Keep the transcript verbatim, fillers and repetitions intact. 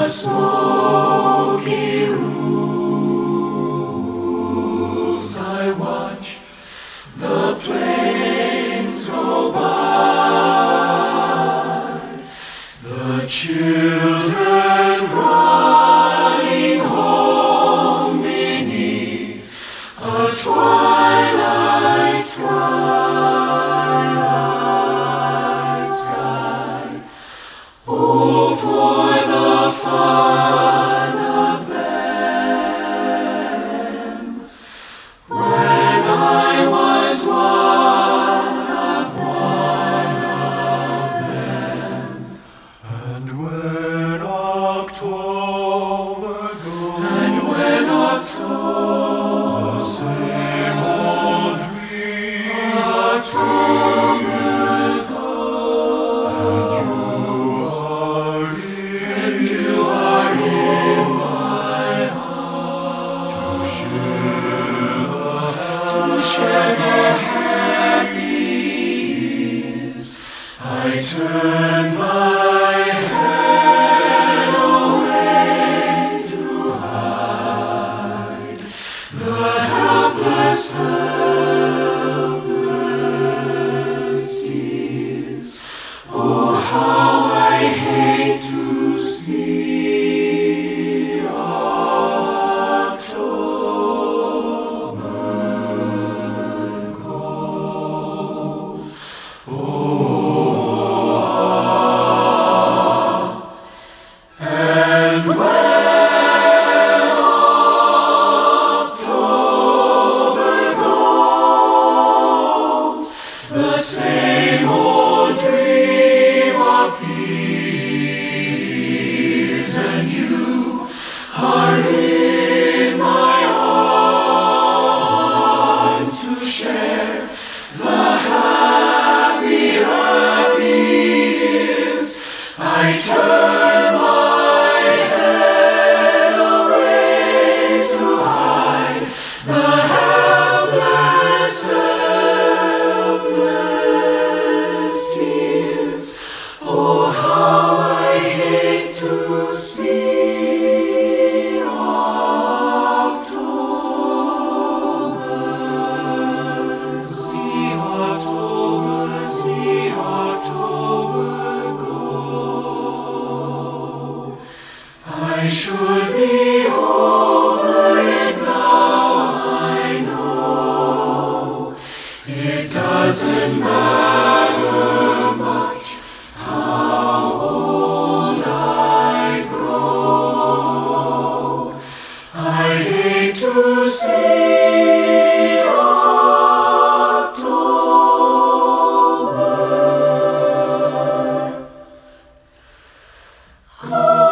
smoky roofs I watch the planes go by, the children running home beneath a twilight sky, sky. Oh, for the fun of them, when I was one of one of them. And when October goes, and when October, the same old dream, October goes, and you are in my heart, to share the, to share the happy years. I turn my head away to hide the helpless, helpless tears. Oh, how I hate to see October go. Oh, and when October goes, the same old dream appears, and you are in my arms to share the happy, happy years. I turn my head away to hide the helpless, helpless tears. Oh, how I hate to see October, see October, see October go. I should be over it now, I know. It doesn't matter much how old I grow. I hate to see October go.